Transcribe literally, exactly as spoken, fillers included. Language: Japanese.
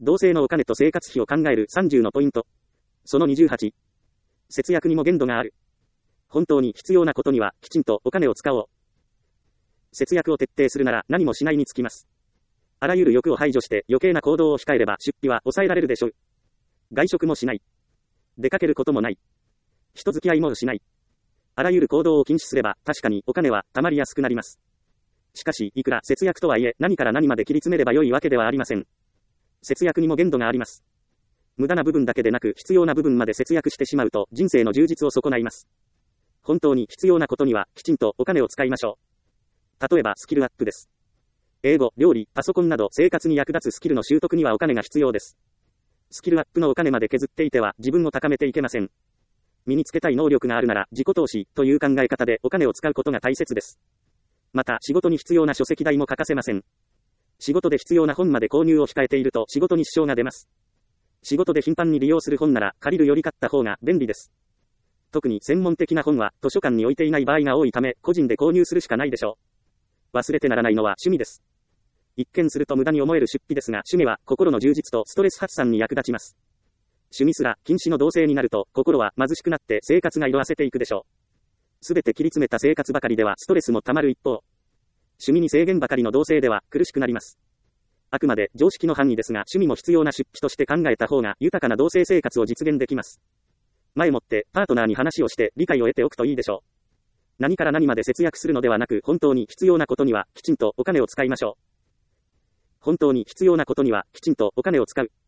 同性のお金と生活費を考えるさんじゅうのポイント。そのにじゅうはち。節約にも限度がある。本当に必要なことにはきちんとお金を使おう。節約を徹底するなら何もしないにつきます。あらゆる欲を排除して余計な行動を控えれば出費は抑えられるでしょう。外食もしない。出かけることもない。人付き合いもしない。あらゆる行動を禁止すれば確かにお金は貯まりやすくなります。しかしいくら節約とはいえ何から何まで切り詰めれば良いわけではありません。節約にも限度があります。無駄な部分だけでなく必要な部分まで節約してしまうと人生の充実を損ないます。本当に必要なことにはきちんとお金を使いましょう。例えばスキルアップです。英語、料理、パソコンなど生活に役立つスキルの習得にはお金が必要です。スキルアップのお金まで削っていては自分を高めていけません。身につけたい能力があるなら自己投資という考え方でお金を使うことが大切です。また仕事に必要な書籍代も欠かせません。仕事で必要な本まで購入を控えていると仕事に支障が出ます。仕事で頻繁に利用する本なら借りるより買った方が便利です。特に専門的な本は図書館に置いていない場合が多いため個人で購入するしかないでしょう。忘れてならないのは趣味です。一見すると無駄に思える出費ですが趣味は心の充実とストレス発散に役立ちます。趣味すら禁止の同性になると心は貧しくなって生活が色あせていくでしょう。すべて切り詰めた生活ばかりではストレスもたまる一方、趣味に制限ばかりの同性では苦しくなります。あくまで常識の範囲ですが趣味も必要な出費として考えた方が豊かな同性生活を実現できます。前もってパートナーに話をして理解を得ておくといいでしょう。何から何まで節約するのではなく本当に必要なことにはきちんとお金を使いましょう。本当に必要なことにはきちんとお金を使う。